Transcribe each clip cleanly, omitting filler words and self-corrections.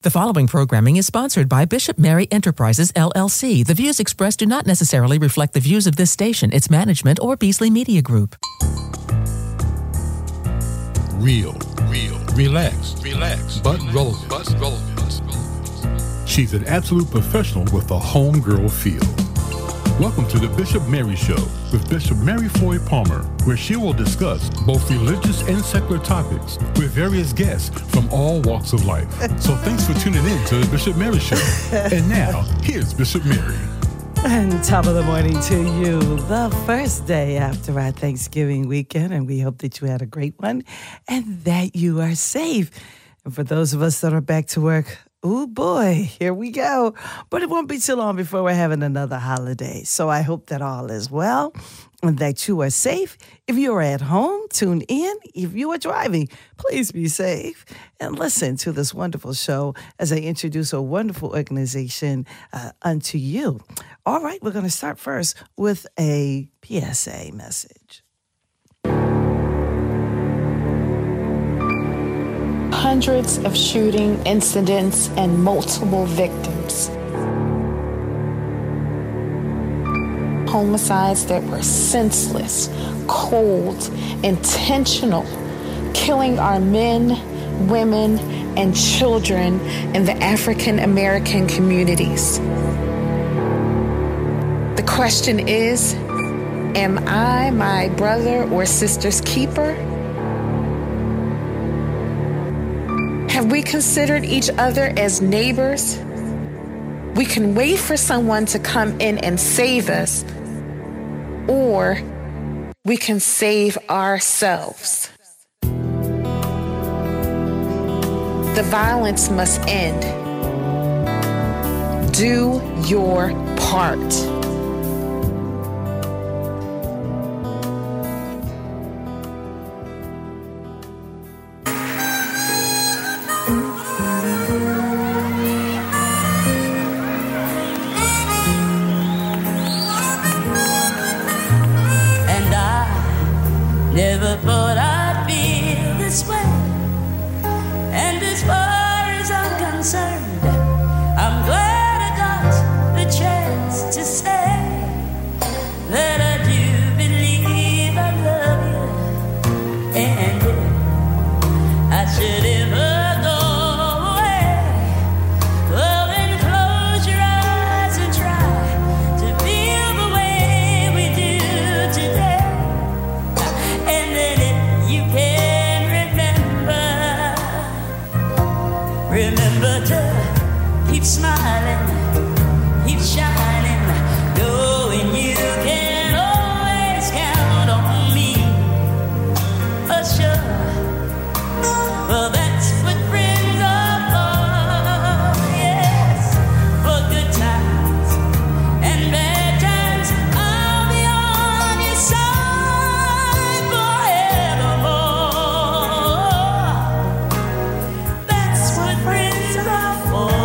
The following programming is sponsored by Bishop Mary Enterprises, LLC. The views expressed do not necessarily reflect the views of this station, its management, or Beasley Media Group. Real, relax, but relevant. She's an absolute professional with a homegirl feel. Welcome to the Bishop Mary Show with Bishop Mary Floyd Palmer, where she will discuss both religious and secular topics with various guests from all walks of life. So thanks for tuning in to the Bishop Mary Show. And now, here's Bishop Mary. And top of the morning to you, the first day after our Thanksgiving weekend, and we hope that you had a great one and that you are safe. And for those of us that are back to work, oh boy, here we go. But it won't be too long before we're having another holiday. So I hope that all is well and that you are safe. If you are at home, tune in. If you are driving, please be safe and listen to this wonderful show as I introduce a wonderful organization unto you. All right, we're going to start first with a PSA message. Hundreds of shooting incidents and multiple victims. Homicides that were senseless, cold, intentional, killing our men, women, and children in the African American communities. The question is, am I my brother or sister's keeper? Have we considered each other as neighbors? We can wait for someone to come in and save us, or we can save ourselves. The violence must end. Do your part. Never thought I'd feel this way. And as far as I'm concerned, I'm glad I got the chance to say that I do believe I love you. And I should ever go away. Well, then close your eyes and try to feel the way we do today. And then if you can remember to keep smiling, keep shining, knowing you can always count on me. Oh, sure, well, that's what friends are for, yes, for good times and bad times. I'll be on your side forevermore. That's what friends are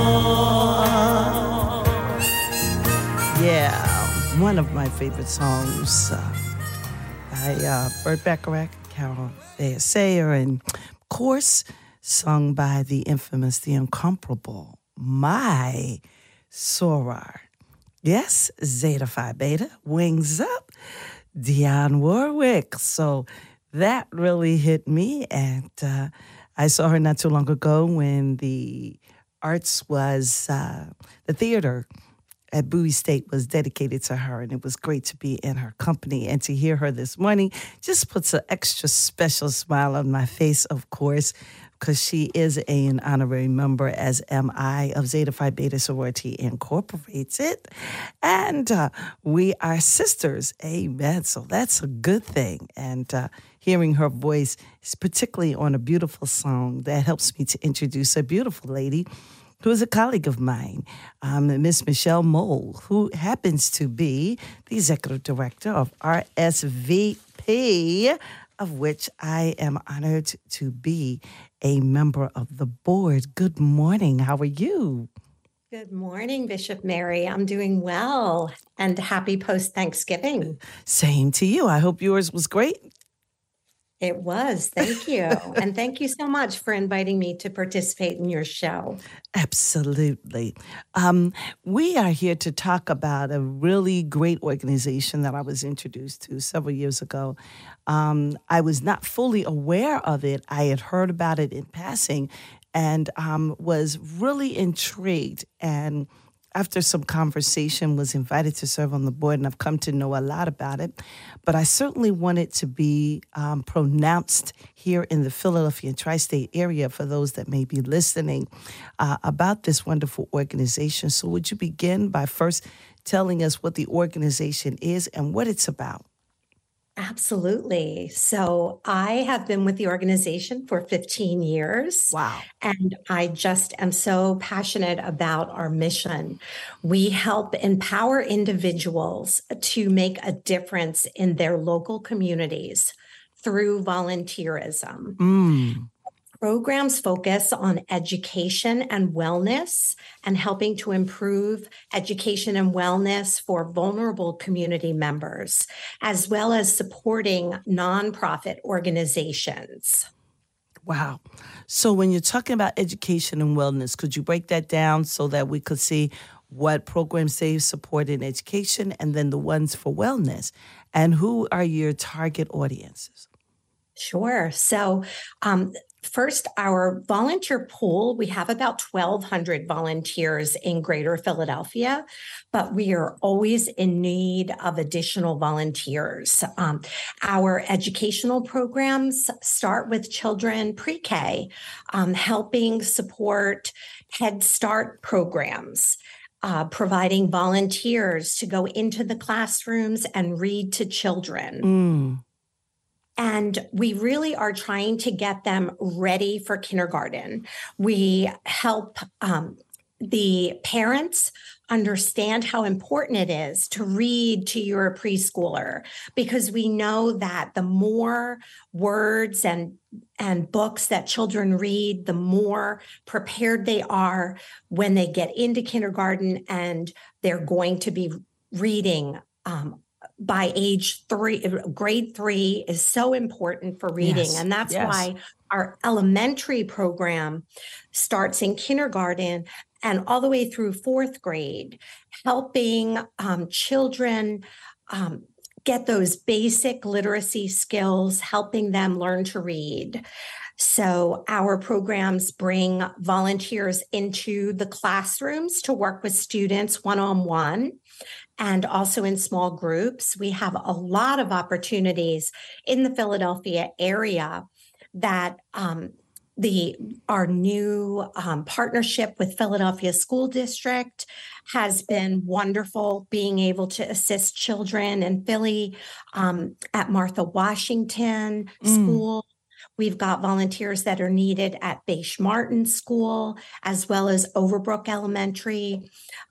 for. Yeah, one of my favorite songs by Burt Bacharach, Carol Sayer, and of course, sung by the infamous, the incomparable, my Soror. Yes, Zeta Phi Beta, Wings Up, Dionne Warwick. So that really hit me, and I saw her not too long ago when the arts was, the theater at Bowie State was dedicated to her, and it was great to be in her company. And to hear her this morning just puts an extra special smile on my face, of course, because she is an honorary member, as am I, of Zeta Phi Beta Sorority Incorporated. And we are sisters, amen. So that's a good thing. And hearing her voice, particularly on a beautiful song, that helps me to introduce a beautiful lady who is a colleague of mine, Miss Michelle Mole, who happens to be the executive director of RSVP, of which I am honored to be a member of the board. Good morning. How are you? Good morning, Bishop Mary. I'm doing well, and happy post-Thanksgiving. Same to you. I hope yours was great. It was. Thank you. And thank you so much for inviting me to participate in your show. Absolutely. We are here to talk about a really great organization that I was introduced to several years ago. I was not fully aware of it. I had heard about it in passing and was really intrigued, and after some conversation was invited to serve on the board, and I've come to know a lot about it. But I certainly want it to be pronounced here in the Philadelphia and tri-state area for those that may be listening about this wonderful organization. So would you begin by first telling us what the organization is and what it's about? Absolutely. So I have been with the organization for 15 years. Wow. And I just am so passionate about our mission. We help empower individuals to make a difference in their local communities through volunteerism. Programs focus on education and wellness and helping to improve education and wellness for vulnerable community members, as well as supporting nonprofit organizations. Wow. So when you're talking about education and wellness, could you break that down so that we could see what programs they support in education and then the ones for wellness? And who are your target audiences? Sure. So, first, our volunteer pool, we have about 1,200 volunteers in Greater Philadelphia, but we are always in need of additional volunteers. Our educational programs start with children pre-K, helping support Head Start programs. Providing volunteers to go into the classrooms and read to children. And we really are trying to get them ready for kindergarten. We help the parents understand how important it is to read to your preschooler, because we know that the more words and books that children read, the more prepared they are when they get into kindergarten, and they're going to be reading by age 3. Grade 3 is so important for reading. Yes, and that's yes. why our elementary program starts in kindergarten and all the way through 4th grade, helping children get those basic literacy skills, helping them learn to read. So our programs bring volunteers into the classrooms to work with students one-on-one and also in small groups. We have a lot of opportunities in the Philadelphia area that our new partnership with Philadelphia School District has been wonderful, being able to assist children in Philly at Martha Washington School. We've got volunteers that are needed at Bache Martin School, as well as Overbrook Elementary.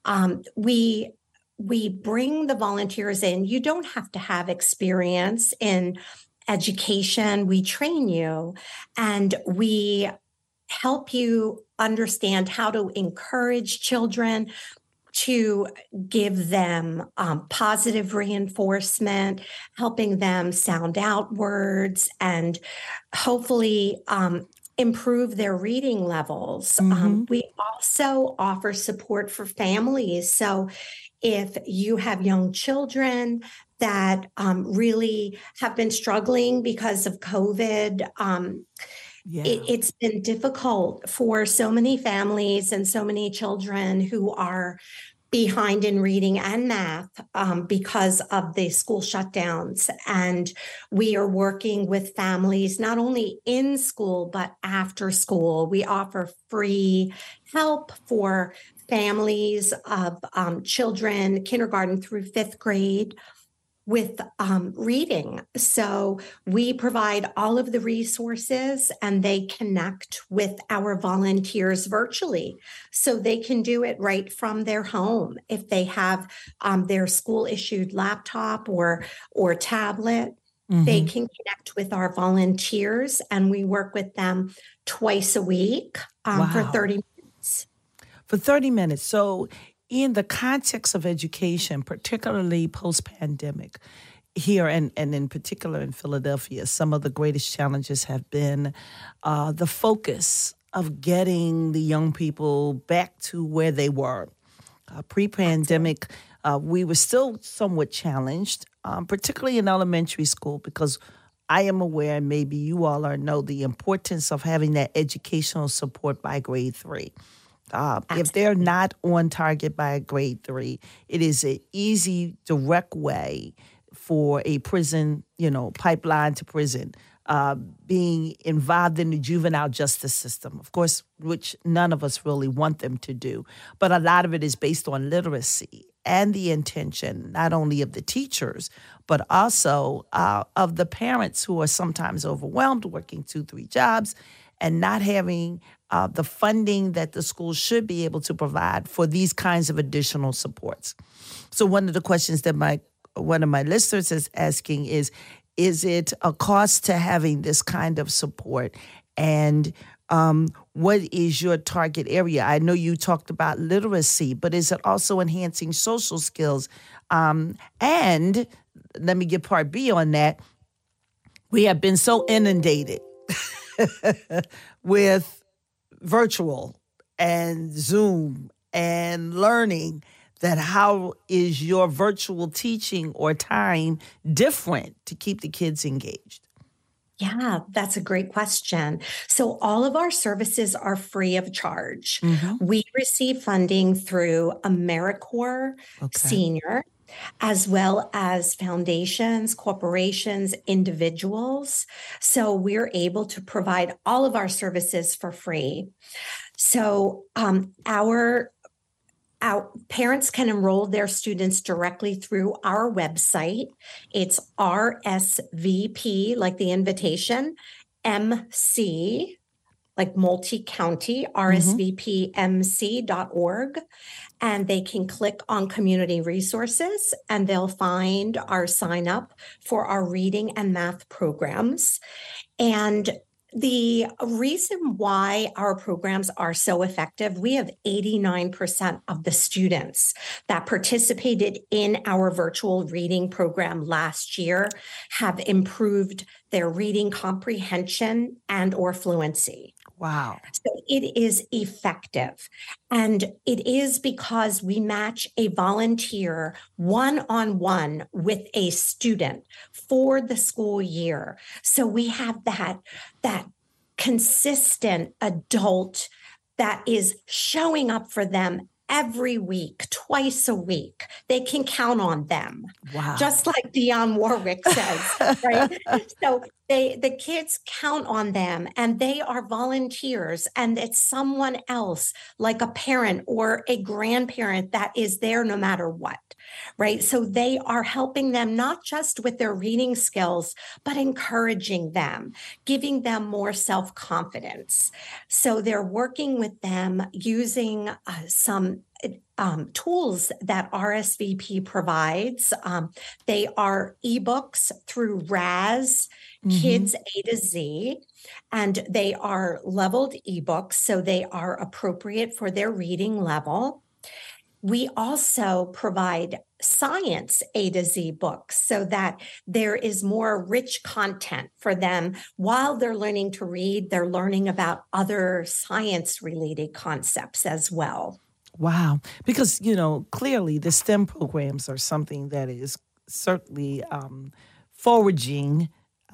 We bring the volunteers in. You don't have to have experience in education. We train you, and we help you understand how to encourage children, to give them positive reinforcement, helping them sound out words, and hopefully improve their reading levels. We also offer support for families. So if you have young children that really have been struggling because of COVID, it's been difficult for so many families and so many children who are behind in reading and math because of the school shutdowns. And we are working with families not only in school, but after school. We offer free help for families of children, kindergarten through 5th grade, with reading. So we provide all of the resources, and they connect with our volunteers virtually. So they can do it right from their home. If they have their school issued laptop or tablet, they can connect with our volunteers, and we work with them twice a week for 30 minutes. For 30 minutes. So in the context of education, particularly post-pandemic, here and in particular in Philadelphia, some of the greatest challenges have been the focus of getting the young people back to where they were. Pre-pandemic, we were still somewhat challenged, particularly in elementary school, because I am aware, and maybe you all know the importance of having that educational support by grade 3. If they're not on target by grade 3, it is an easy, direct way for a prison, pipeline to prison, being involved in the juvenile justice system, of course, which none of us really want them to do. But a lot of it is based on literacy and the intention, not only of the teachers, but also of the parents who are sometimes overwhelmed, working 2-3 jobs, and not having the funding that the school should be able to provide for these kinds of additional supports. So one of the questions that one of my listeners is asking is it a cost to having this kind of support? And what is your target area? I know you talked about literacy, but is it also enhancing social skills? And let me get part B on that. We have been so inundated with virtual and Zoom and learning that how is your virtual teaching or time different to keep the kids engaged? Yeah, that's a great question. So all of our services are free of charge. Mm-hmm. We receive funding through AmeriCorps Senior, as well as foundations, corporations, individuals. So we're able to provide all of our services for free. So our parents can enroll their students directly through our website. It's RSVP, like the invitation, MC, like multi-county, rsvpmc.org. And they can click on community resources and they'll find our sign up for our reading and math programs. And the reason why our programs are so effective, we have 89% of the students that participated in our virtual reading program last year have improved their reading comprehension and or fluency. Wow. So it is effective. And it is because we match a volunteer one-on-one with a student for the school year. So we have that consistent adult that is showing up for them every week, twice a week. They can count on them. Wow. Just like Dionne Warwick says, right? So the kids count on them and they are volunteers, and it's someone else like a parent or a grandparent that is there no matter what, right? So they are helping them not just with their reading skills, but encouraging them, giving them more self-confidence. So they're working with them using some tools that RSVP provides. They are ebooks through RAS, Kids A to Z, and they are leveled ebooks, so they are appropriate for their reading level. We also provide science A to Z books so that there is more rich content for them while they're learning to read. They're learning about other science-related concepts as well. Wow. Because, clearly the STEM programs are something that is certainly foraging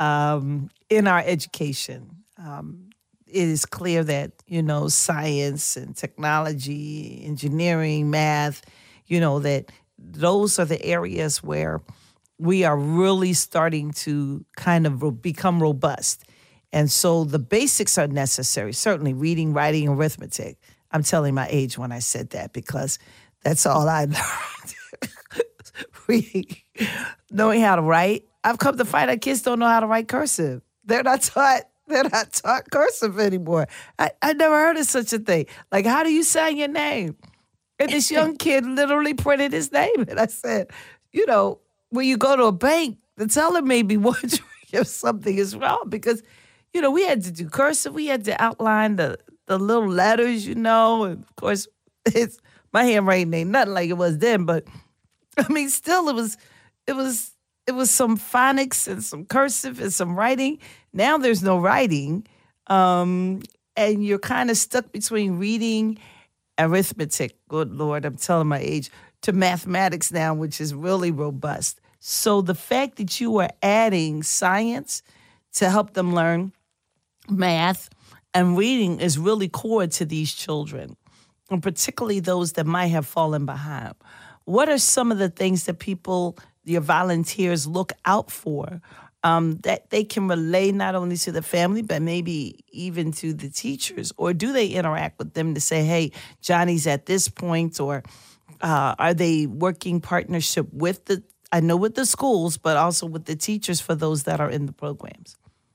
in our education. It is clear that, science and technology, engineering, math, that those are the areas where we are really starting to kind of become robust. And so the basics are necessary, certainly reading, writing, arithmetic. I'm telling my age when I said that because that's all I learned. Reading, knowing how to write. I've come to find out kids don't know how to write cursive. They're not taught cursive anymore. I never heard of such a thing. Like, how do you sign your name? And this young kid literally printed his name. And I said, when you go to a bank, the teller may be wondering if something is wrong because, we had to do cursive. We had to outline the little letters, and of course, my handwriting ain't nothing like it was then, but I mean, still it was it was some phonics and some cursive and some writing. Now there's no writing. And you're kind of stuck between reading, arithmetic, good Lord, I'm telling my age, to mathematics now, which is really robust. So the fact that you are adding science to help them learn math and reading is really core to these children, and particularly those that might have fallen behind. What are some of the things that people, your volunteers, look out for that they can relay not only to the family, but maybe even to the teachers? Or do they interact with them to say, hey, Johnny's at this point? Or are they working partnership with with the schools, but also with the teachers for those that are in the programs?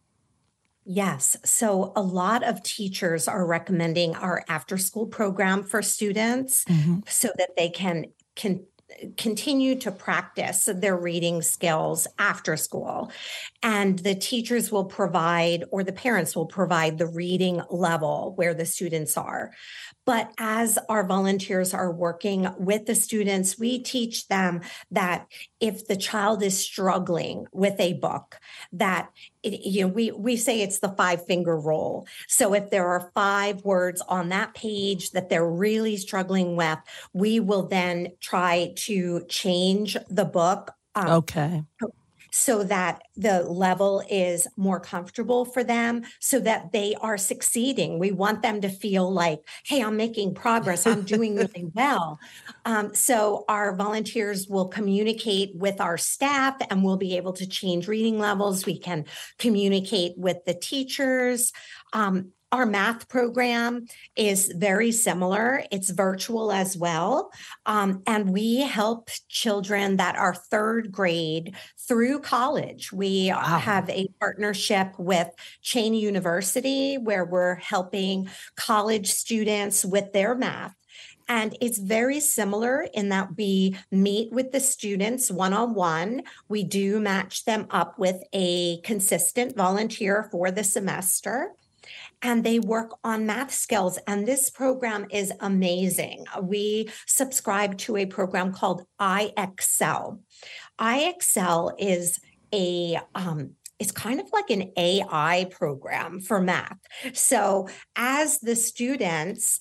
Yes. So a lot of teachers are recommending our after-school program for students so that they can continue to practice their reading skills after school. And the teachers will provide, or the parents will provide, the reading level where the students are. But as our volunteers are working with the students, we teach them that if the child is struggling with a book, that we say it's the 5-finger rule. So if there are 5 words on that page that they're really struggling with, we will then try to change the book. Okay. So that the level is more comfortable for them, so that they are succeeding. We want them to feel like, hey, I'm making progress. I'm doing really well. So our volunteers will communicate with our staff, and we'll be able to change reading levels. We can communicate with the teachers. Our math program is very similar. It's virtual as well. And we help children that are 3rd grade through college. We have a partnership with Cheney University where we're helping college students with their math. And it's very similar in that we meet with the students one-on-one. We do match them up with a consistent volunteer for the semester, and they work on math skills. And this program is amazing. We subscribe to a program called iExcel. iExcel is it's kind of like an AI program for math. So as the students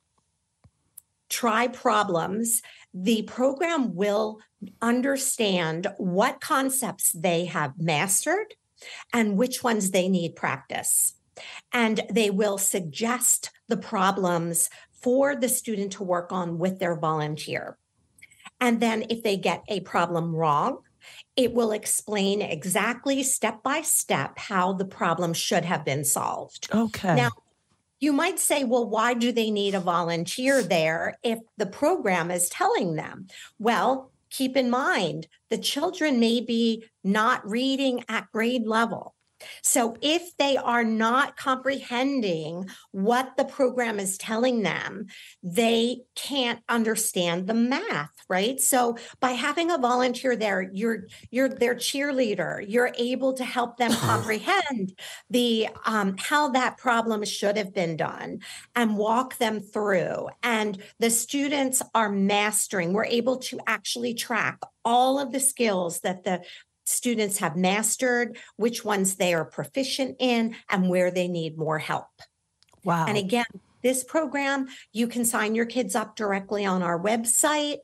try problems, the program will understand what concepts they have mastered and which ones they need practice. And they will suggest the problems for the student to work on with their volunteer. And then if they get a problem wrong, it will explain exactly step by step how the problem should have been solved. Okay. Now, you might say, well, why do they need a volunteer there if the program is telling them? Well, keep in mind, the children may be not reading at grade level. So if they are not comprehending what the program is telling them, they can't understand the math, right? So by having a volunteer there, you're their cheerleader. You're able to help them comprehend the how that problem should have been done and walk them through. And the students are mastering. We're able to actually track all of the skills that the students have mastered, which ones they are proficient in, and where they need more help. Wow. And again, this program, you can sign your kids up directly on our website,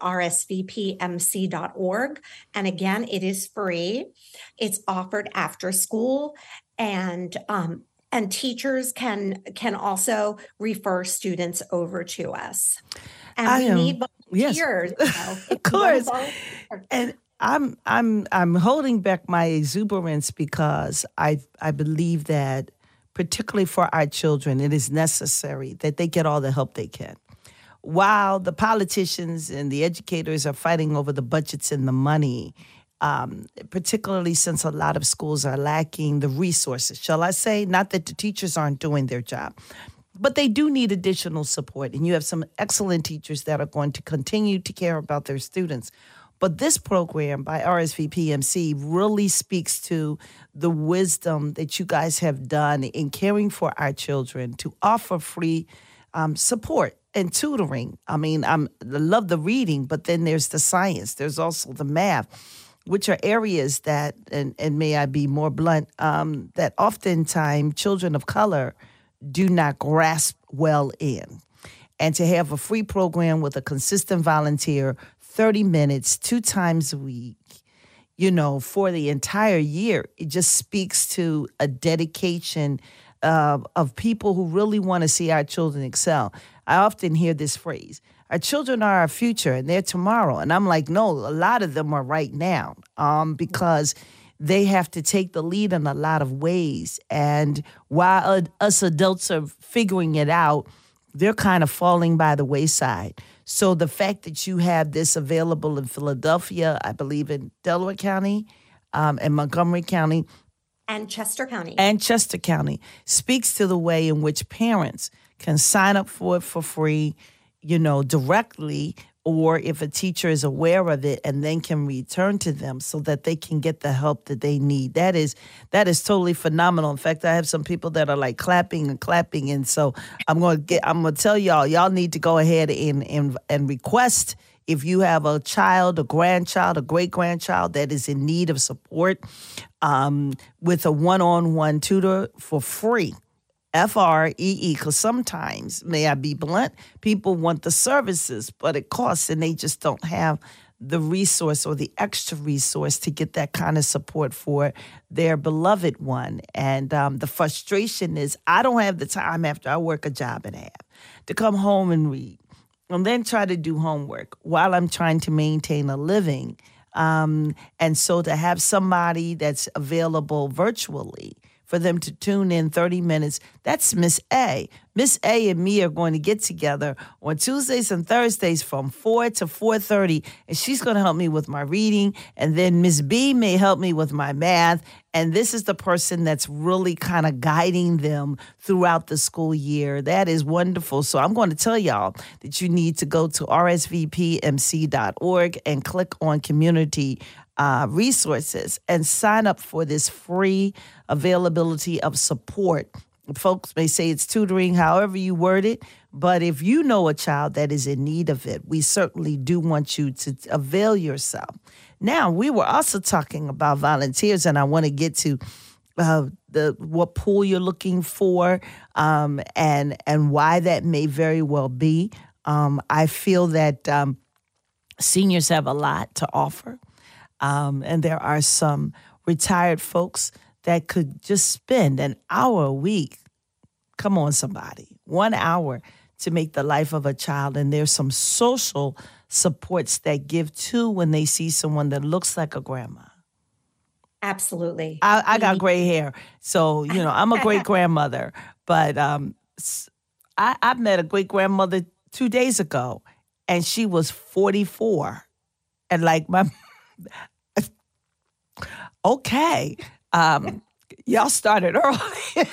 rsvpmc.org. And again, it is free. It's offered after school, and teachers can also refer students over to us. And we need volunteers. Yes. Of course. And I'm holding back my exuberance because I believe that particularly for our children, it is necessary that they get all the help they can. While the politicians and the educators are fighting over the budgets and the money, particularly since a lot of schools are lacking the resources, shall I say, not that the teachers aren't doing their job, but they do need additional support. And you have some excellent teachers that are going to continue to care about their students. But this program by RSVPMC really speaks to the wisdom that you guys have done in caring for our children to offer free support and tutoring. I mean, I love the reading, but then there's the science. There's also the math. which are areas that, and may I be more blunt, that oftentimes children of color do not grasp well in. And to have a free program with a consistent volunteer, 30 minutes, 2 times a week, for the entire year, it just speaks to a dedication of people who really want to see our children excel. I often hear this phrase, our children are our future and they're tomorrow. And I'm like, no, a lot of them are right now because they have to take the lead in a lot of ways. And while us adults are figuring it out, they're kind of falling by the wayside. So the fact that you have this available in Philadelphia, I believe in Delaware County and Montgomery County, and Chester County speaks to the way in which parents can sign up for it for free, directly, or if a teacher is aware of it and then can return to them so that they can get the help that they need. That is totally phenomenal. In fact, I have some people that are like clapping. And so I'm going to tell y'all need to go ahead and request, if you have a child, a grandchild, a great-grandchild that is in need of support, with a one-on-one tutor for free. FREE, because sometimes, may I be blunt, people want the services, but it costs, and they just don't have the resource or the extra resource to get that kind of support for their beloved one. And the frustration is, I don't have the time after I work a job and a half to come home and read and then try to do homework while I'm trying to maintain a living. And so to have somebody that's available virtually for them to tune in 30 minutes, that's Miss A. Miss A and me are going to get together on Tuesdays and Thursdays from 4 to 4:30, and she's going to help me with my reading, and then Miss B may help me with my math, and this is the person that's really kind of guiding them throughout the school year. That is wonderful. So I'm going to tell y'all that you need to go to rsvpmc.org and click on community resources and sign up for this free availability of support. Folks may say it's tutoring, however you word it, but if you know a child that is in need of it, we certainly do want you to avail yourself. Now, we were also talking about volunteers, and I want to get to what pool you're looking for, and why that may very well be. I feel that seniors have a lot to offer. And there are some retired folks that could just spend an hour a week. Come on, somebody. 1 hour to make the life of a child. And there's some social supports that give too when they see someone that looks like a grandma. Absolutely. I got gray hair. So, I'm a great grandmother. But I met a great grandmother 2 days ago, and she was 44. And like okay, y'all started early.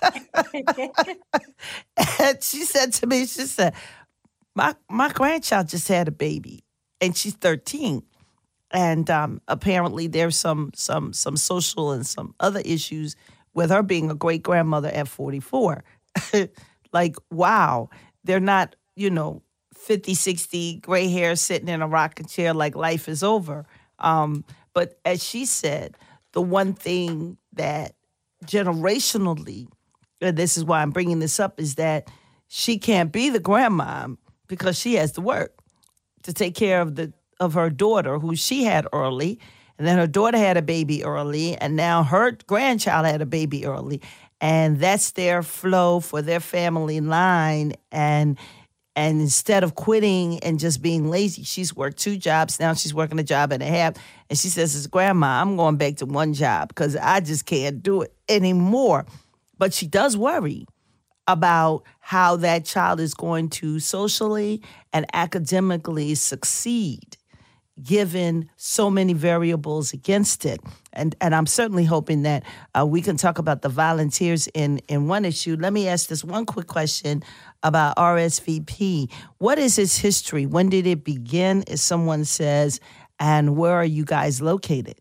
And she said to me, my grandchild just had a baby, and she's 13. And apparently there's some social and some other issues with her being a great grandmother at 44. Like, wow, they're not, 50, 60, gray hair sitting in a rocking chair like life is over. But as she said, the one thing that generationally, and this is why I'm bringing this up, is that she can't be the grandma because she has to work to take care of her daughter, who she had early, and then her daughter had a baby early, and now her grandchild had a baby early, and that's their flow for their family line. And instead of quitting and just being lazy, she's worked 2 jobs. Now she's working a job and a half. And she says, as grandma, I'm going back to 1 job because I just can't do it anymore. But she does worry about how that child is going to socially and academically succeed, given so many variables against it. And I'm certainly hoping that we can talk about the volunteers in one issue. Let me ask this one quick question about RSVP. What is its history? When did it begin, as someone says, and where are you guys located?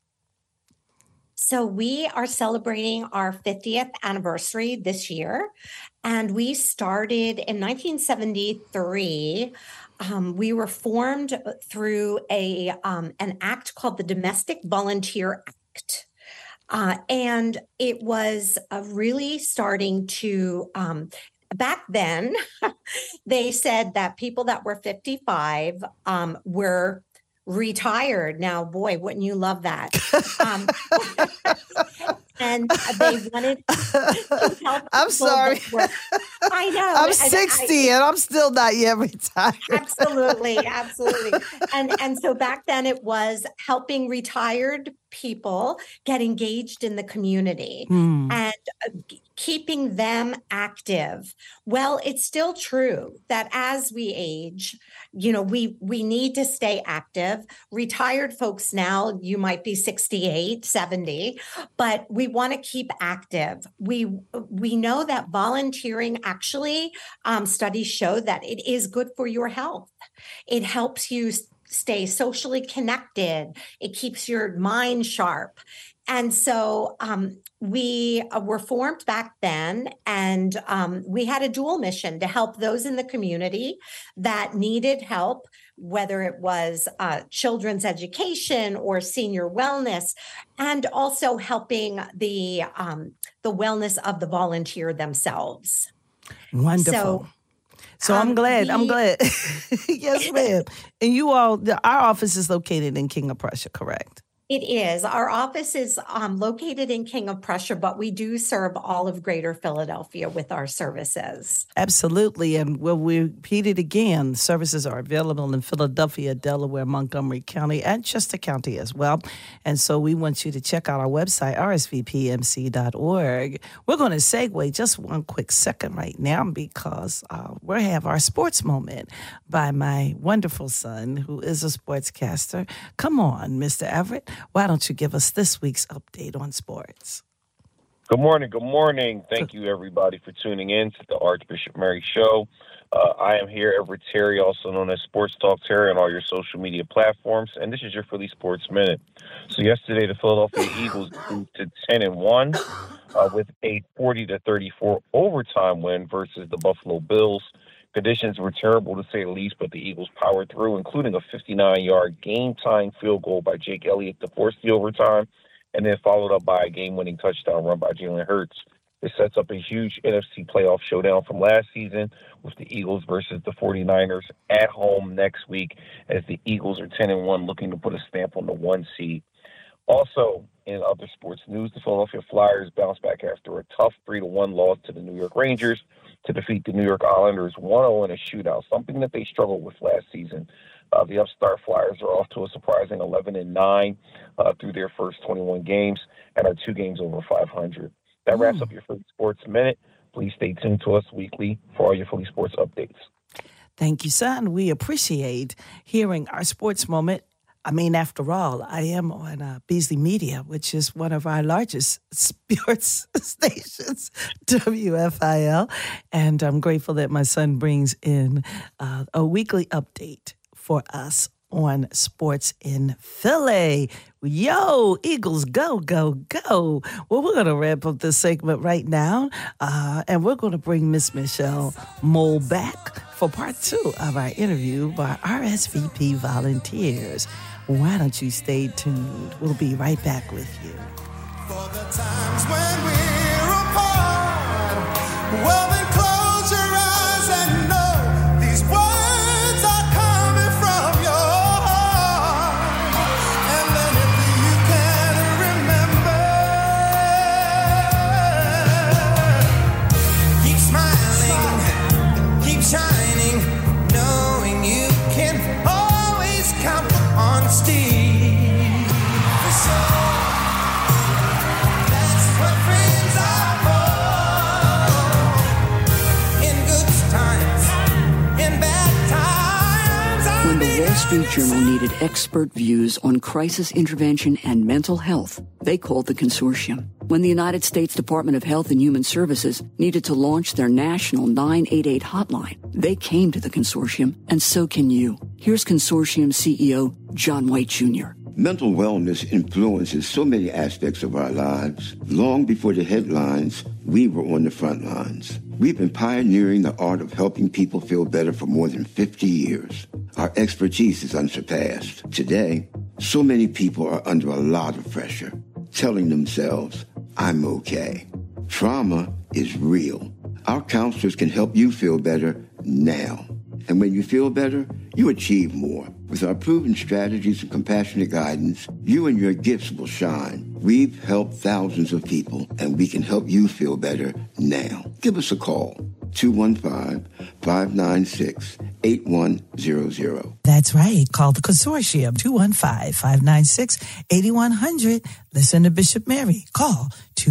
So we are celebrating our 50th anniversary this year, and we started in 1973 we were formed through an act called the Domestic Volunteer Act. And it was really starting to, back then, they said that people that were 55 were retired. Now, boy, wouldn't you love that? And they wanted to help. I'm sorry. I know. I'm 60 and I'm still not yet retired. Absolutely. And so back then it was helping retired people get engaged in the community and keeping them active. Well, it's still true that as we age, we need to stay active. Retired folks now, you might be 68, 70, but we want to keep active. We know that volunteering actually, studies show that it is good for your health. It helps you stay socially connected. It keeps your mind sharp. And so we were formed back then, and we had a dual mission to help those in the community that needed help, whether it was children's education or senior wellness, and also helping the wellness of the volunteer themselves. Wonderful. So I'm glad. Yes, ma'am. And you all, our office is located in King of Prussia, correct? It is. Our office is located in King of Prussia, but we do serve all of Greater Philadelphia with our services. Absolutely. And we'll repeat it again. Services are available in Philadelphia, Delaware, Montgomery County, and Chester County as well. And so we want you to check out our website, rsvpmc.org. We're going to segue just one quick second right now because we'll have our sports moment by my wonderful son, who is a sportscaster. Come on, Mr. Everett. Why don't you give us this week's update on sports? Good morning. Good morning. Thank you, everybody, for tuning in to the Archbishop Mary Show. I am here, Everett Terry, also known as Sports Talk Terry, on all your social media platforms, and this is your Philly Sports Minute. So yesterday, the Philadelphia Eagles moved to 10-1 with a 40-34 overtime win versus the Buffalo Bills. Conditions were terrible, to say the least, but the Eagles powered through, including a 59-yard game-tying field goal by Jake Elliott to force the overtime, and then followed up by a game-winning touchdown run by Jalen Hurts. This sets up a huge NFC playoff showdown from last season with the Eagles versus the 49ers at home next week, as the Eagles are 10-1, looking to put a stamp on the 1 seed. Also, in other sports news, the Philadelphia Flyers bounced back after a tough 3-1 loss to the New York Rangers to defeat the New York Islanders 1-0 in a shootout, something that they struggled with last season. The upstart Flyers are off to a surprising 11-9 through their first 21 games and are 2 games over 500. That wraps up your Philly Sports Minute. Please stay tuned to us weekly for all your Philly sports updates. Thank you, son. We appreciate hearing our sports moment. I mean, after all, I am on Beasley Media, which is one of our largest sports stations, WFIL. And I'm grateful that my son brings in a weekly update for us on sports in Philly. Yo, Eagles, go, go, go. Well, we're going to wrap up this segment right now, and we're going to bring Miss Michelle Mole back for part 2 of our interview by RSVP volunteers. Why don't you stay tuned? We'll be right back with you. For the times when we're apart, well, then close your eyes and know these words are coming from your heart. And then if you can remember, keep smiling, keep shining, knowing you can always count on Steve. So that's what friends are for. In good times, in bad times. When the Wall Street Journal needed expert views on crisis intervention and mental health, they called the consortium. When the United States Department of Health and Human Services needed to launch their national 988 hotline, they came to the consortium, and so can you. Here's consortium CEO John White Jr. Mental wellness influences so many aspects of our lives. Long before the headlines, we were on the front lines. We've been pioneering the art of helping people feel better for more than 50 years. Our expertise is unsurpassed. Today, so many people are under a lot of pressure, telling themselves, I'm okay. Trauma is real. Our counselors can help you feel better now. And when you feel better, you achieve more. With our proven strategies and compassionate guidance, you and your gifts will shine. We've helped thousands of people, and we can help you feel better now. Give us a call, 215-596-8100. That's right. Call the consortium, 215-596-8100. Listen to Bishop Mary. Call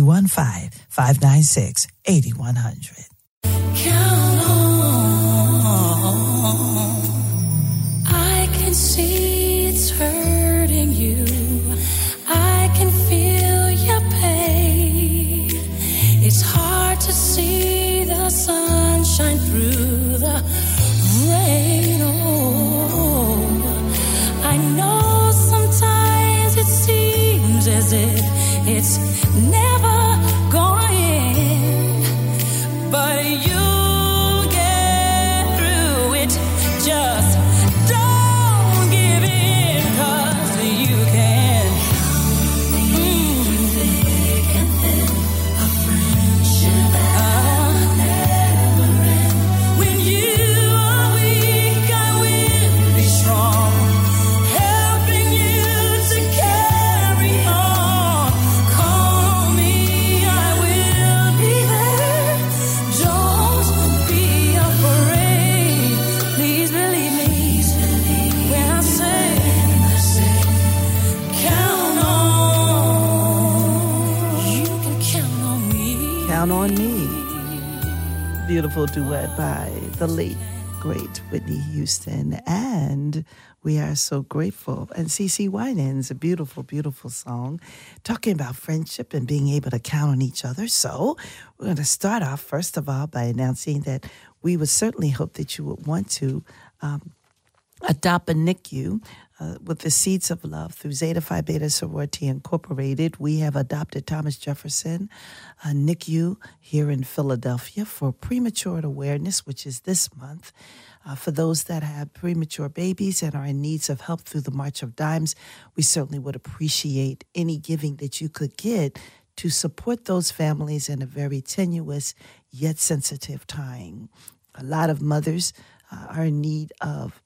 215-596-8100. Count on. I can see it's hurting you. I can feel your pain. It's hard to see the sunshine through the rain. Oh, I know sometimes it seems as if it's never gonna end, but you'll get through it. Just don't give in, 'cause you can. When you are weak, I will be strong, helping you to carry on. Call me, I will be there. Don't be afraid. Please believe me when I say, count on. You can count on me. Count on Me. Beautiful duet by the late, great Whitney Houston. And we are so grateful. And CeCe Winans, a beautiful, beautiful song, talking about friendship and being able to count on each other. So we're going to start off, first of all, by announcing that we would certainly hope that you would want to adopt a NICU with the Seeds of Love through Zeta Phi Beta Sorority Incorporated. We have adopted Thomas Jefferson NICU here in Philadelphia for Premature Awareness, which is this month. For those that have premature babies and are in needs of help through the March of Dimes, we certainly would appreciate any giving that you could get to support those families in a very tenuous yet sensitive time. A lot of mothers are in need of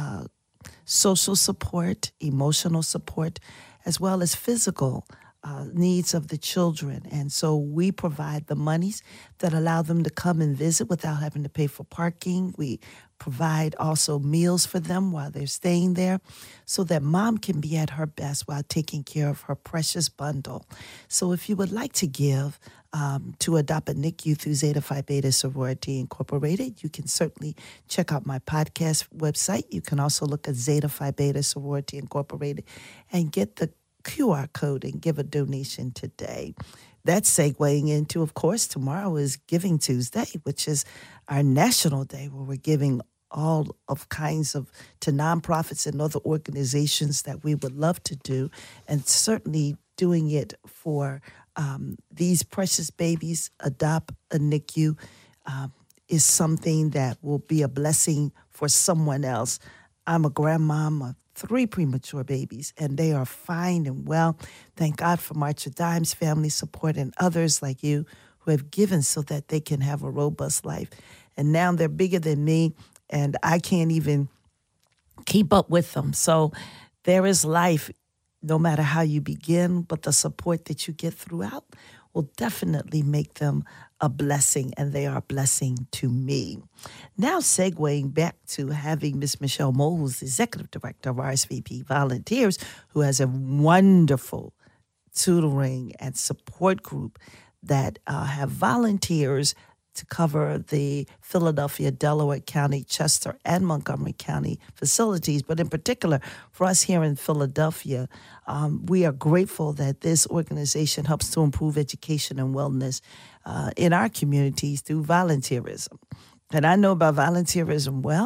social support, emotional support, as well as physical needs of the children. And so we provide the monies that allow them to come and visit without having to pay for parking. We provide also meals for them while they're staying there so that mom can be at her best while taking care of her precious bundle. So if you would like to give to adopt a NICU through Zeta Phi Beta Sorority Incorporated, you can certainly check out my podcast website. You can also look at Zeta Phi Beta Sorority Incorporated and get the QR code and give a donation today. That's segueing into, of course, tomorrow is Giving Tuesday, which is our national day where we're giving all of kinds of to nonprofits and other organizations that we would love to do, and certainly doing it for these precious babies. Adopt a NICU is something that will be a blessing for someone else. I'm a grandmom of 3 premature babies, and they are fine and well. Thank God for March of Dimes, family support, and others like you who have given so that they can have a robust life. And now they're bigger than me, and I can't even keep up with them. So there is life no matter how you begin, but the support that you get throughout will definitely make them a blessing, and they are a blessing to me. Now segueing back to having Miss Michelle Moe, who's the Executive Director of RSVP Volunteers, who has a wonderful tutoring and support group that have volunteers to cover the Philadelphia, Delaware County, Chester, and Montgomery County facilities. But in particular, for us here in Philadelphia, we are grateful that this organization helps to improve education and wellness in our communities through volunteerism. And I know about volunteerism well.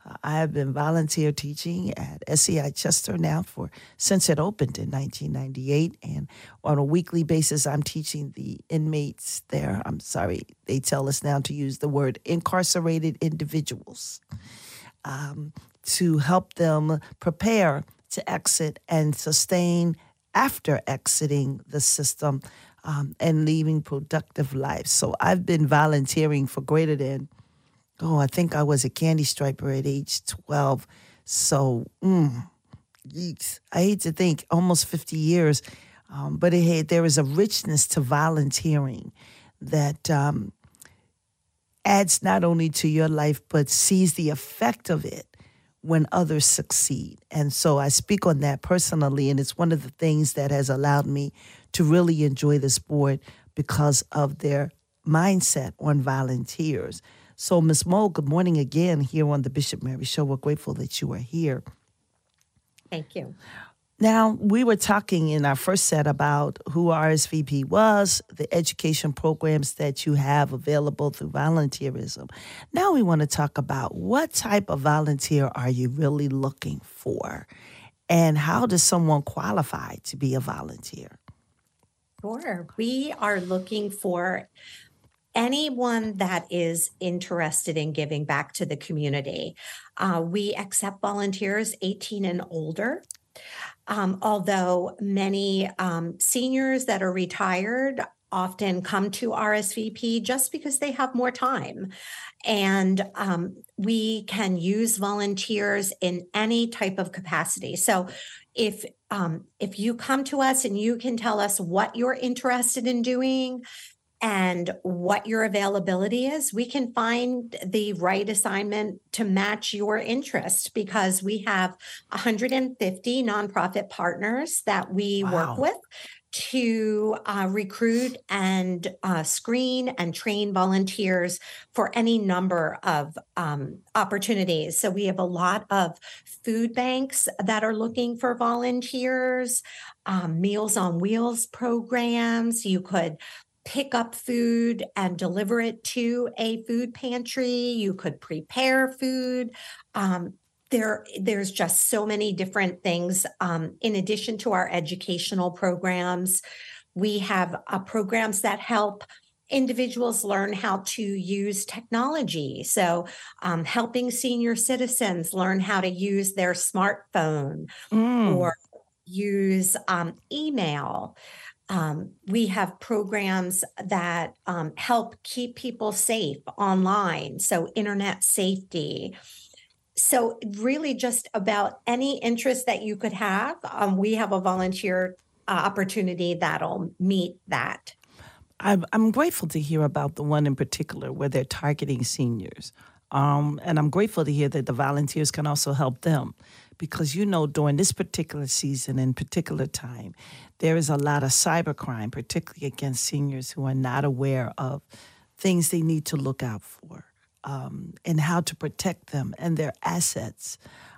I have been volunteer teaching at SEI Chester now since it opened in 1998. And on a weekly basis, I'm teaching the inmates there. I'm sorry, they tell us now to use the word incarcerated individuals to help them prepare to exit and sustain after exiting the system and leaving productive lives. So I've been volunteering for greater than, I think I was a candy striper at age 12. So, yeeks, I hate to think, almost 50 years. But there is a richness to volunteering that adds not only to your life, but sees the effect of it when others succeed. And so I speak on that personally, and it's one of the things that has allowed me to really enjoy the sport because of their mindset on volunteers. So, Ms. Moe, good morning again here on the Bishop Mary Show. We're grateful that you are here. Thank you. Now, we were talking in our first set about who RSVP was, the education programs that you have available through volunteerism. Now we want to talk about what type of volunteer are you really looking for, and how does someone qualify to be a volunteer? Sure. We are looking for anyone that is interested in giving back to the community. We accept volunteers 18 and older. Although many seniors that are retired often come to RSVP just because they have more time. And we can use volunteers in any type of capacity. So if you come to us and you can tell us what you're interested in doing and what your availability is, we can find the right assignment to match your interest, because we have 150 nonprofit partners that we work with to recruit and screen and train volunteers for any number of opportunities. So we have a lot of food banks that are looking for volunteers, Meals on Wheels programs. You could pick up food and deliver it to a food pantry. You could prepare food. There's just so many different things. In addition to our educational programs, we have programs that help individuals learn how to use technology. So helping senior citizens learn how to use their smartphone or use email. We have programs that help keep people safe online, so internet safety. So really just about any interest that you could have, we have a volunteer opportunity that'll meet that. I'm grateful to hear about the one in particular where they're targeting seniors. And I'm grateful to hear that the volunteers can also help them, because, during this particular season and particular time, there is a lot of cybercrime, particularly against seniors who are not aware of things they need to look out for, and how to protect them and their assets,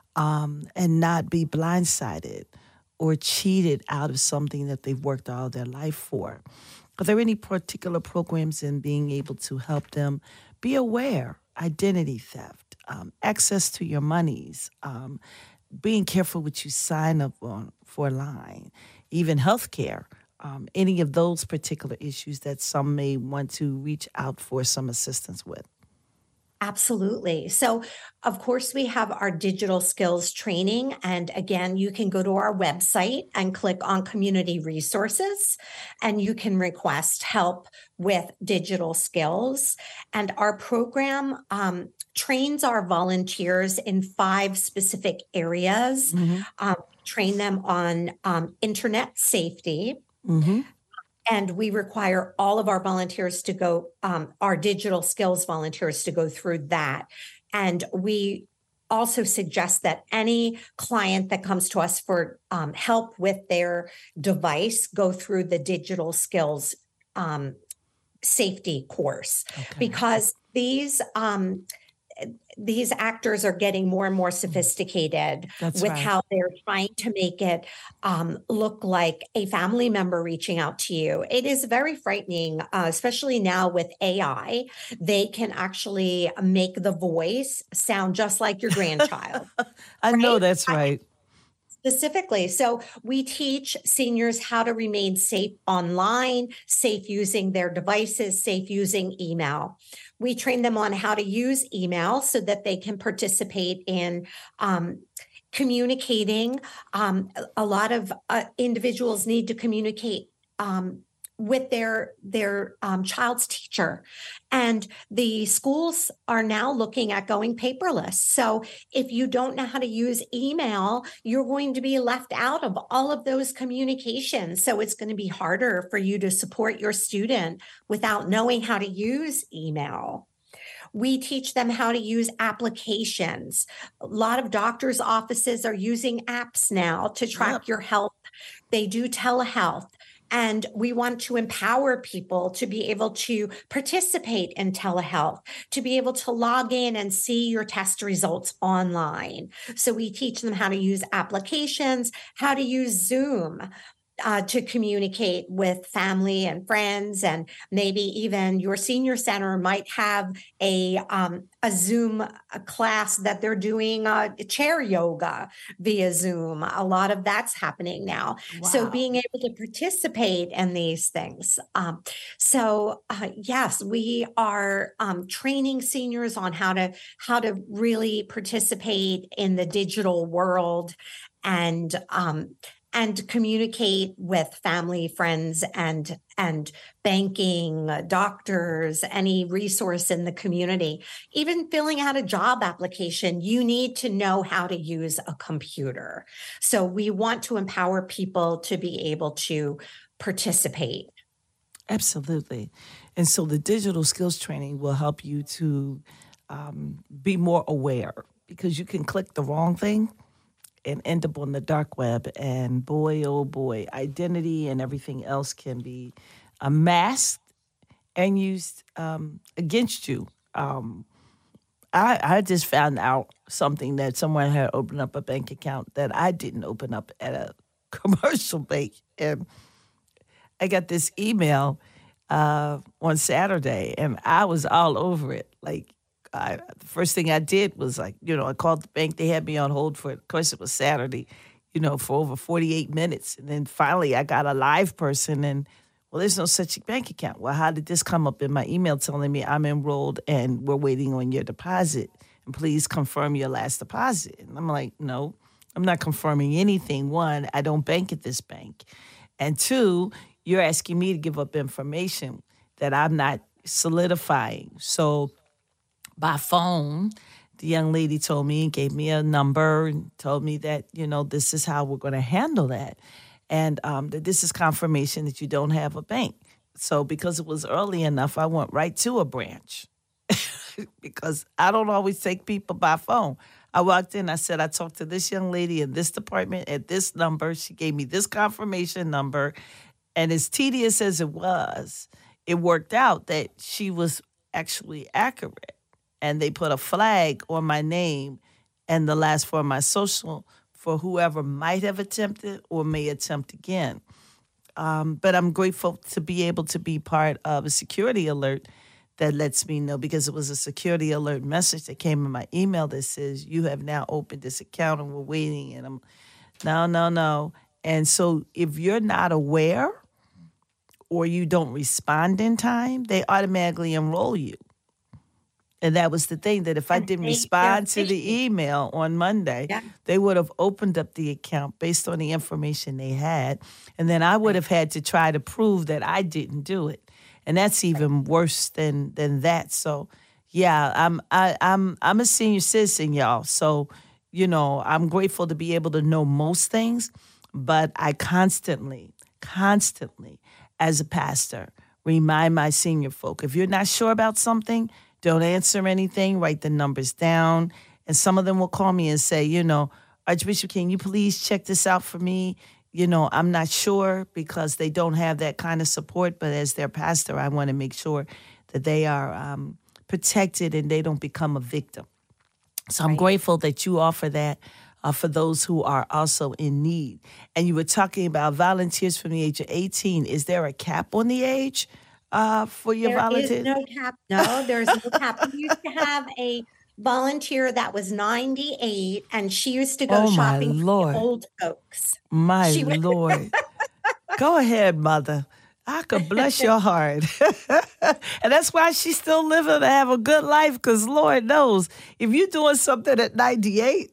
and not be blindsided or cheated out of something that they've worked all their life for. Are there any particular programs in being able to help them be aware? Identity theft, access to your monies, being careful what you sign up on for a line, even healthcare, any of those particular issues that some may want to reach out for some assistance with. Absolutely. So, of course, we have our digital skills training. And again, you can go to our website and click on community resources, and you can request help with digital skills. And our program trains our volunteers in 5 specific areas. Train them on internet safety. And we require all of our volunteers to go, our digital skills volunteers to go through that. And we also suggest that any client that comes to us for help with their device go through the digital skills safety course, because these these actors are getting more and more sophisticated That's with right. how they're trying to make it look like a family member reaching out to you. It is very frightening, especially now with AI. They can actually make the voice sound just like your grandchild. I know right? that's right. Specifically. So we teach seniors how to remain safe online, safe using their devices, safe using email. We train them on how to use email so that they can participate in communicating. A lot of individuals need to communicate with their child's teacher. And the schools are now looking at going paperless. So if you don't know how to use email, you're going to be left out of all of those communications. So it's going to be harder for you to support your student without knowing how to use email. We teach them how to use applications. A lot of doctors' offices are using apps now to track your health. They do telehealth. And we want to empower people to be able to participate in telehealth, to be able to log in and see your test results online. So we teach them how to use applications, how to use Zoom to communicate with family and friends, and maybe even your senior center might have a Zoom class that they're doing chair yoga via Zoom. A lot of that's happening now. Wow. So being able to participate in these things. Yes, we are training seniors on how to really participate in the digital world and communicate with family, friends, and banking, doctors, any resource in the community. Even filling out a job application, you need to know how to use a computer. So we want to empower people to be able to participate. Absolutely. And so the digital skills training will help you to be more aware, because you can click the wrong thing and end up on the dark web. And boy, oh boy, identity and everything else can be masked and used against you. I just found out something, that someone had opened up a bank account that I didn't open up at a commercial bank. And I got this email on Saturday, and I was all over it. Like, the first thing I did was I called the bank. They had me on hold for, of course, it was Saturday, for over 48 minutes. And then finally I got a live person, and, well, there's no such bank account. Well, how did this come up in my email telling me I'm enrolled and we're waiting on your deposit? And please confirm your last deposit. And I'm like, no, I'm not confirming anything. One, I don't bank at this bank. And two, you're asking me to give up information that I'm not solidifying. So by phone, the young lady told me, gave me a number and told me that, this is how we're going to handle that. And that this is confirmation that you don't have a bank. So because it was early enough, I went right to a branch because I don't always take people by phone. I walked in, I said, I talked to this young lady in this department at this number. She gave me this confirmation number. And as tedious as it was, it worked out that she was actually accurate. And they put a flag on my name and the last four of my social for whoever might have attempted or may attempt again. But I'm grateful to be able to be part of a security alert that lets me know, because it was a security alert message that came in my email that says, you have now opened this account and we're waiting. And I'm, no. And so if you're not aware or you don't respond in time, they automatically enroll you. And that was the thing, that if I didn't respond to the email on Monday, they would have opened up the account based on the information they had. And then I would have had to try to prove that I didn't do it. And that's even worse than that. So, yeah, I'm a senior citizen, y'all. So, I'm grateful to be able to know most things. But I constantly, as a pastor, remind my senior folk, if you're not sure about something, don't answer anything, write the numbers down. And some of them will call me and say, Archbishop, can you please check this out for me? I'm not sure, because they don't have that kind of support. But as their pastor, I want to make sure that they are protected and they don't become a victim. So I'm grateful that you offer that for those who are also in need. And you were talking about volunteers from the age of 18. Is there a cap on the age for your volunteers? There is no cap. No, there's no cap. We used to have a volunteer that was 98, and she used to go shopping for the old folks. My Lord. Go ahead, Mother. I could bless your heart. And that's why she's still living to have a good life, because Lord knows, if you're doing something at 98,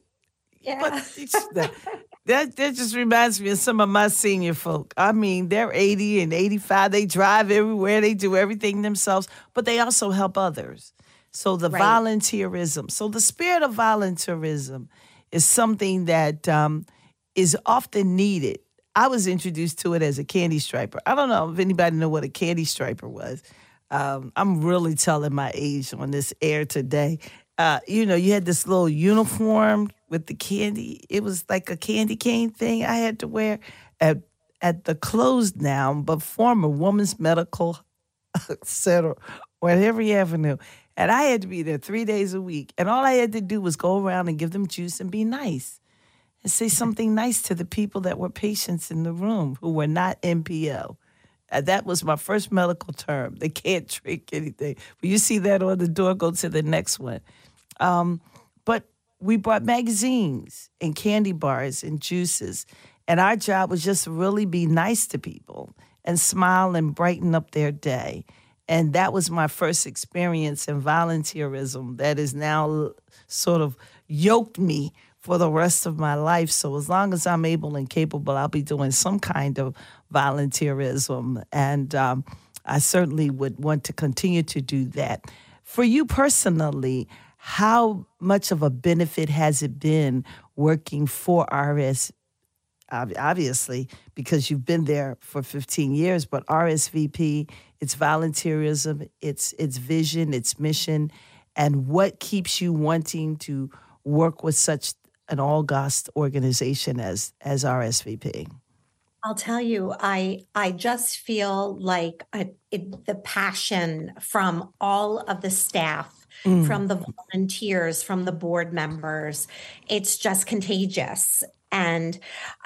that just reminds me of some of my senior folk. I mean, they're 80 and 85. They drive everywhere. They do everything themselves, but they also help others. So the volunteerism. So the spirit of volunteerism is something that is often needed. I was introduced to it as a candy striper. I don't know if anybody know what a candy striper was. I'm really telling my age on this air today. You had this little uniform with the candy. It was like a candy cane thing I had to wear at the closed now, but former Women's Medical Center on Henry Avenue. And I had to be there 3 days a week. And all I had to do was go around and give them juice and be nice. And say something nice to the people that were patients in the room who were not NPO. That was my first medical term. They can't drink anything. When you see that on the door, go to the next one. But we brought magazines and candy bars and juices. And our job was just to really be nice to people and smile and brighten up their day. And that was my first experience in volunteerism that has now sort of yoked me for the rest of my life. So as long as I'm able and capable, I'll be doing some kind of volunteerism. And I certainly would want to continue to do that. For you personally, how much of a benefit has it been working for RS? Obviously, because you've been there for 15 years, but RSVP, it's volunteerism, it's vision, it's mission, and what keeps you wanting to work with such an august organization as RSVP? I'll tell you, I just feel like the passion from all of the staff, from the volunteers, from the board members, it's just contagious. And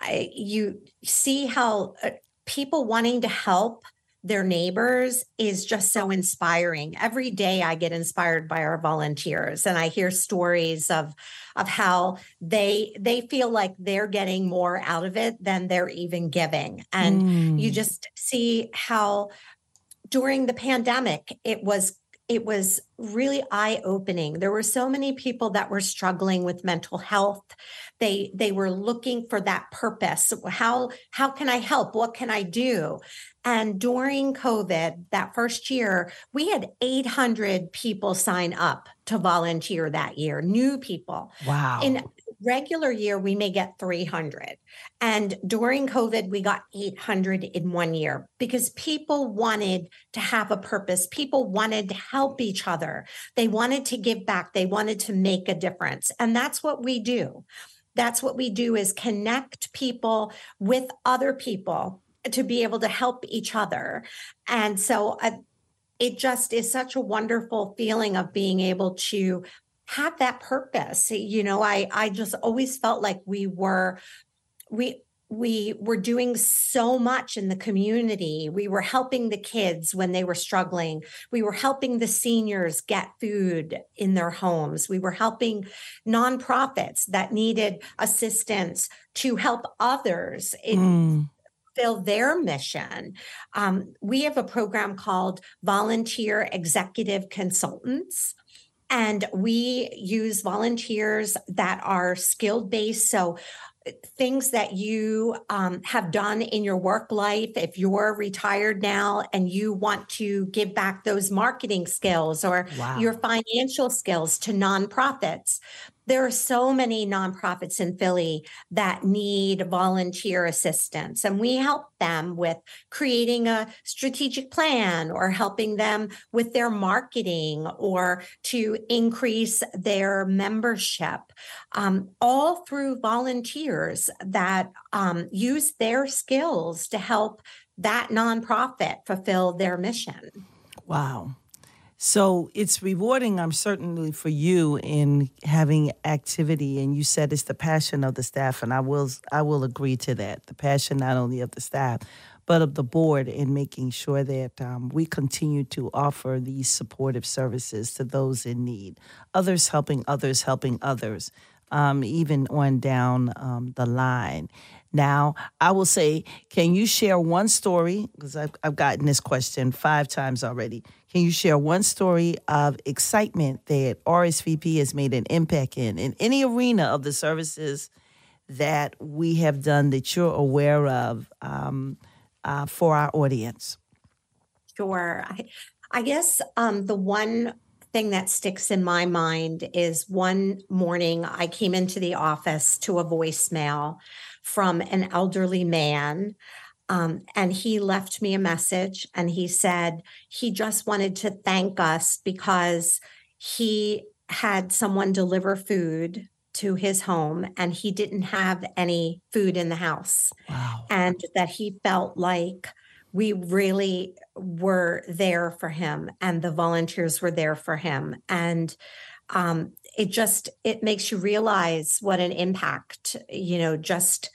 you see how people wanting to help their neighbors is just so inspiring. Every day I get inspired by our volunteers, and I hear stories of how they feel like they're getting more out of it than they're even giving. And you just see how during the pandemic, it was really eye-opening. There were so many people that were struggling with mental health. They were looking for that purpose. How can I help? What can I do? And during COVID, that first year, we had 800 people sign up to volunteer that year, new people. Wow. In regular year, we may get 300. And during COVID, we got 800 in 1 year because people wanted to have a purpose. People wanted to help each other. They wanted to give back. They wanted to make a difference. And that's what we do. That's what we do, is connect people with other people to be able to help each other. And so it just is such a wonderful feeling of being able to have that purpose. You know, I just always felt like we were doing so much in the community. We were helping the kids when they were struggling. We were helping the seniors get food in their homes. We were helping nonprofits that needed assistance to help others fulfill their mission. We have a program called Volunteer Executive Consultants. And we use volunteers that are skill-based. So things that you have done in your work life, if you're retired now and you want to give back those marketing skills or your financial skills to nonprofits. There are so many nonprofits in Philly that need volunteer assistance, and we help them with creating a strategic plan or helping them with their marketing or to increase their membership, all through volunteers that use their skills to help that nonprofit fulfill their mission. Wow. So it's rewarding, certainly for you in having activity, and you said it's the passion of the staff, and I will agree to that. The passion not only of the staff, but of the board in making sure that we continue to offer these supportive services to those in need. Others helping others, even on down the line. Now, I will say, can you share one story? Because I've gotten this question 5 times already. Can you share one story of excitement that RSVP has made an impact in any arena of the services that we have done that you're aware of for our audience? Sure. I guess the one thing that sticks in my mind is one morning I came into the office to a voicemail from an elderly man. And he left me a message, and he said he just wanted to thank us because he had someone deliver food to his home and he didn't have any food in the house. Wow. And that he felt like we really were there for him and the volunteers were there for him. And it makes you realize what an impact, just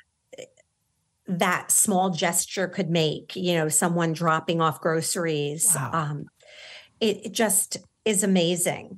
that small gesture could make, someone dropping off groceries. Wow. It just is amazing.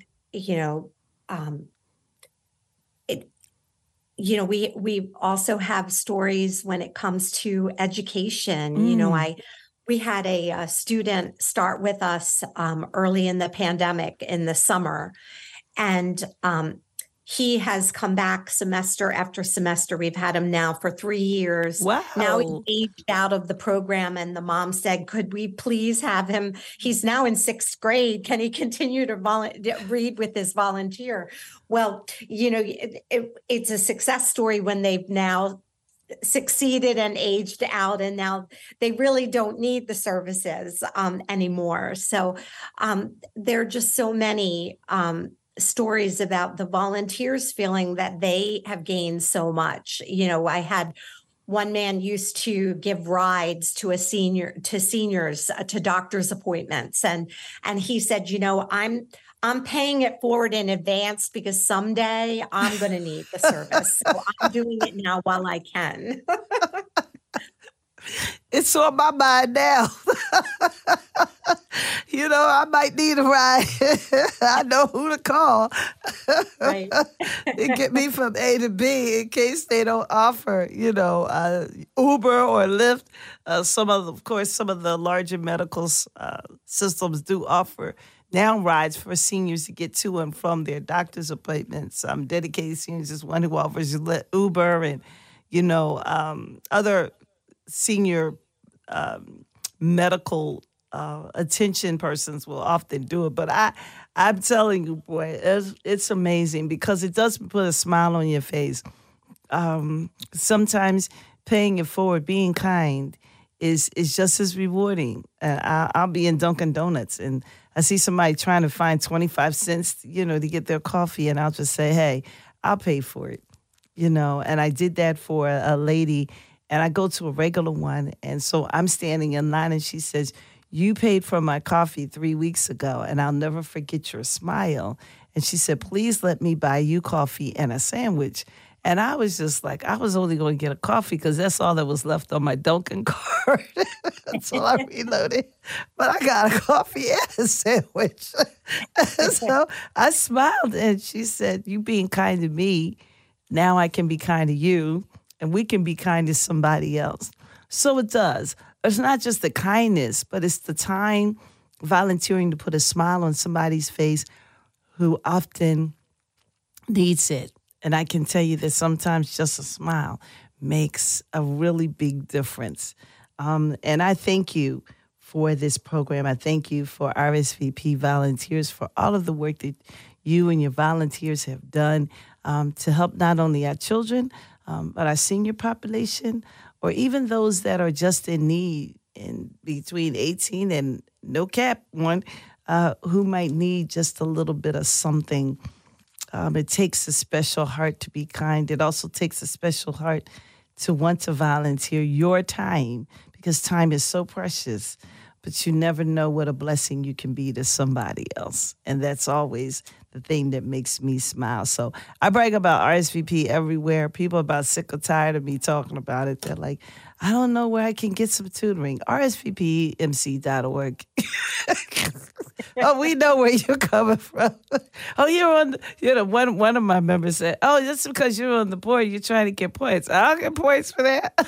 We also have stories when it comes to education. We had a student start with us early in the pandemic in the summer, and he has come back semester after semester. We've had him now for 3 years. Wow. Now he's aged out of the program, and the mom said, could we please have him? He's now in 6th grade. Can he continue to read with his volunteer? Well, it's a success story when they've now succeeded and aged out, and now they really don't need the services anymore. So there are just so many stories about the volunteers feeling that they have gained so much. I had one man used to give rides to seniors to doctor's appointments, and he said, I'm paying it forward in advance because someday I'm going to need the service. So I'm doing it now while I can. It's on my mind now. I might need a ride. I know who to call. Right. To get me from A to B in case they don't offer, Uber or Lyft. Some of the larger medical systems do offer now rides for seniors to get to and from their doctor's appointments. Dedicated Seniors is one who offers Uber and, other senior medical attention persons will often do it. But I'm telling you, boy, it's amazing because it does put a smile on your face. Sometimes paying it forward, being kind, is just as rewarding. I'll be in Dunkin' Donuts and I see somebody trying to find 25 cents, to get their coffee, and I'll just say, hey, I'll pay for it, And I did that for a lady, and I go to a regular one, and so I'm standing in line, and she says, you paid for my coffee 3 weeks ago, and I'll never forget your smile. And she said, please let me buy you coffee and a sandwich. And I was just like, I was only going to get a coffee because that's all that was left on my Dunkin' card. So I reloaded. But I got a coffee and a sandwich. So I smiled, and she said, you being kind to me, now I can be kind to you, and we can be kind to somebody else. So it does. It's not just the kindness, but it's the time volunteering to put a smile on somebody's face who often needs it. And I can tell you that sometimes just a smile makes a really big difference. And I thank you for this program. I thank you for RSVP volunteers for all of the work that you and your volunteers have done to help not only our children, but our senior population, or even those that are just in need in between 18 and no cap one, who might need just a little bit of something. It takes a special heart to be kind. It also takes a special heart to want to volunteer your time, because time is so precious. but you never know what a blessing you can be to somebody else. And that's always the thing that makes me smile. So I brag about RSVP everywhere. People are about sick or tired of me talking about it. They're like, I don't know where I can get some tutoring. RSVPMC.org. Oh, we know where you're coming from. Oh, one of my members said, oh, just because you're on the board, you're trying to get points. I don't get points for that.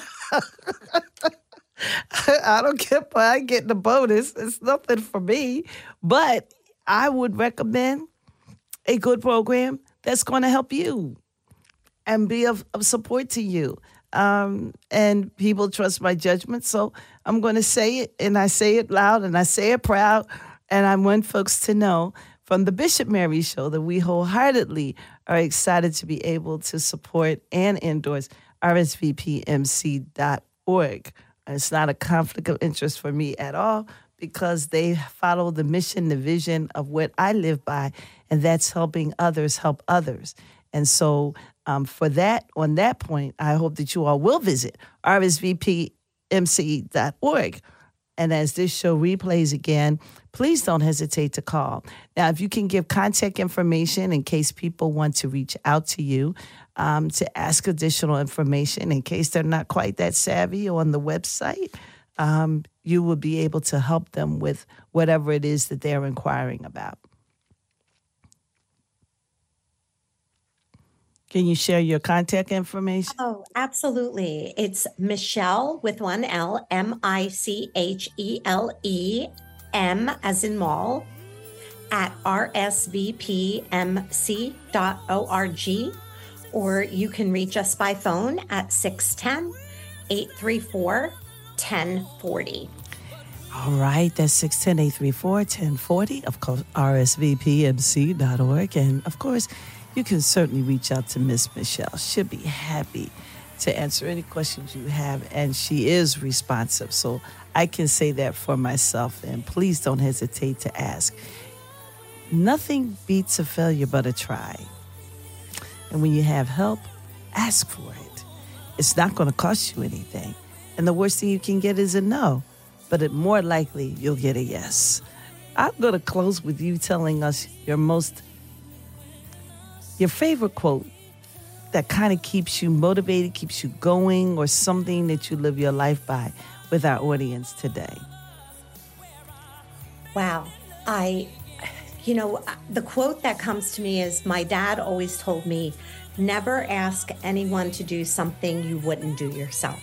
I don't get, I get the bonus. It's nothing for me. But I would recommend a good program that's going to help you and be of support to you. And people trust my judgment. So I'm going to say it, and I say it loud, and I say it proud. And I want folks to know from the Bishop Mary Show that we wholeheartedly are excited to be able to support and endorse RSVPMC.org. It's not a conflict of interest for me at all, because they follow the mission, the vision of what I live by, and that's helping others help others. And so for that, on that point, I hope that you all will visit RSVPMC.org. And as this show replays again, please don't hesitate to call. Now, if you can give contact information in case people want to reach out to you to ask additional information, in case they're not quite that savvy on the website, you will be able to help them with whatever it is that they're inquiring about. Can you share your contact information? Oh, absolutely. It's Michelle with one L, Michele, M as in mall, at rsvpmc.org, or you can reach us by phone at 610-834-1040. All right, that's 610-834-1040, of course, rsvpmc.org. And of course, you can certainly reach out to Miss Michelle. She'll be happy to answer any questions you have, and she is responsive. So I can say that for myself, and please don't hesitate to ask. Nothing beats a failure but a try. And when you have help, ask for it. It's not going to cost you anything. And the worst thing you can get is a no, but more likely you'll get a yes. I'm going to close with you telling us your favorite quote that kind of keeps you motivated, keeps you going, or something that you live your life by with our audience today. Wow. The quote that comes to me is, my dad always told me, never ask anyone to do something you wouldn't do yourself.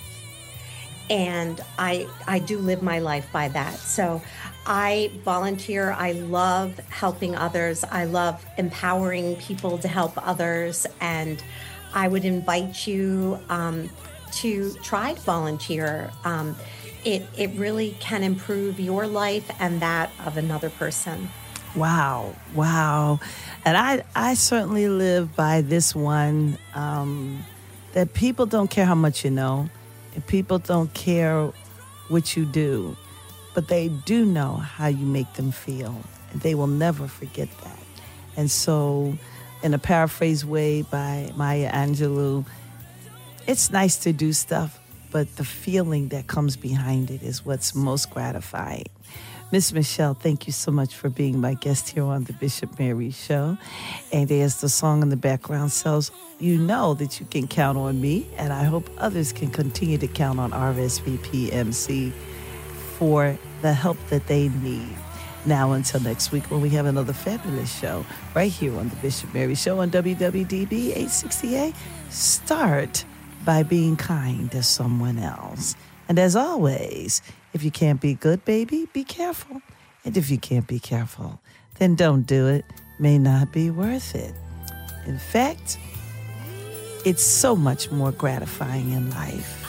And I do live my life by that. So I volunteer. I love helping others. I love empowering people to help others. And I would invite you to try to volunteer. It really can improve your life and that of another person. Wow. And I certainly live by this one, that people don't care how much you know, and people don't care what you do, but they do know how you make them feel, and they will never forget that. And so, in a paraphrase way by Maya Angelou, it's nice to do stuff, but the feeling that comes behind it is what's most gratifying. Miss Michelle, thank you so much for being my guest here on the Bishop Mary Show. And as the song in the background says, you know that you can count on me, and I hope others can continue to count on RSVPMC for the help that they need. Now, until next week when we have another fabulous show right here on the Bishop Mary Show on WWDB 860A, start by being kind to someone else. And as always, if you can't be good, baby, be careful. And if you can't be careful, then don't do it. May not be worth it. In fact, it's so much more gratifying in life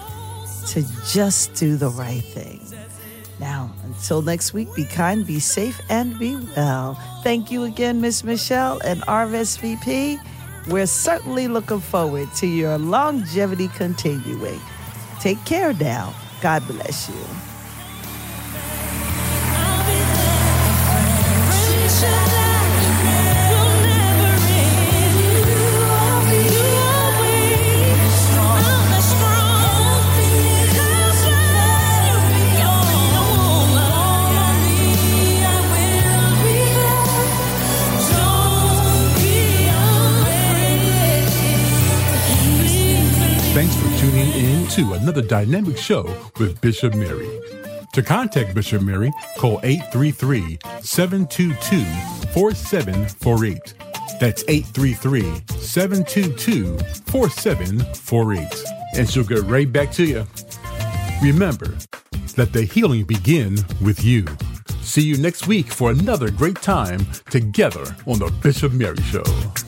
to just do the right thing. Now, until next week, be kind, be safe, and be well. Thank you again, Miss Michelle and RSVP. We're certainly looking forward to your longevity continuing. Take care now. God bless you. Strong. tuning in to another dynamic show with Bishop Mary. To contact Bishop Mary, call 833-722-4748. That's 833-722-4748. And she'll get right back to you. Remember, let the healing begin with you. See you next week for another great time together on the Bishop Mary Show.